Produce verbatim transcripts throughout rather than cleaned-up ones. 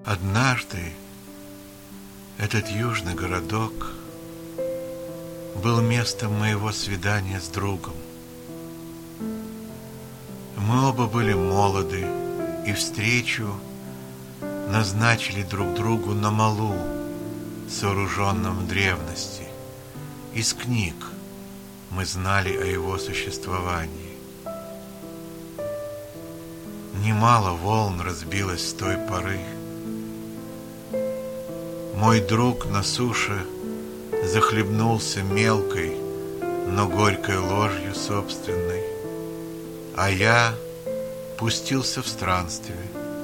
Однажды этот южный городок был местом моего свидания с другом. Мы оба были молоды, и встречу назначили друг другу на малу, сооруженном в древности. Из книг мы знали о его существовании. Немало волн разбилось с той поры. Мой друг на суше захлебнулся мелкой, но горькой ложью собственной, а я пустился в странствие.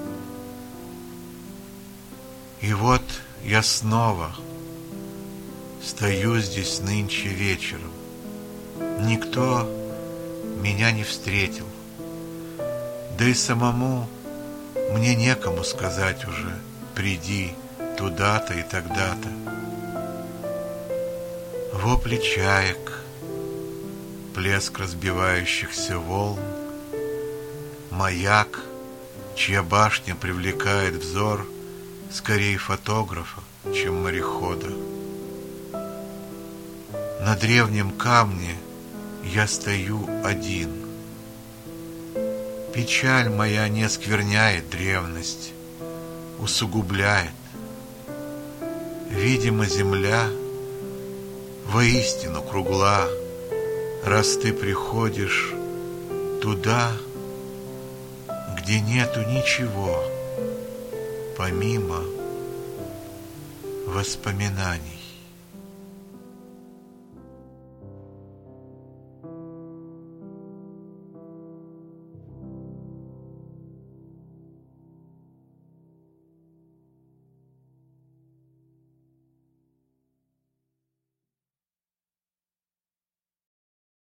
И вот я снова стою здесь нынче вечером. Никто меня не встретил, да и самому мне некому сказать уже: приди туда-то и тогда-то. Вопли чаек, плеск разбивающихся волн, маяк, чья башня привлекает взор скорее фотографа, чем морехода. На древнем камне я стою один. Печаль моя не оскверняет древность, усугубляет. Видимо, земля воистину кругла, раз ты приходишь туда, где нету ничего, помимо воспоминаний.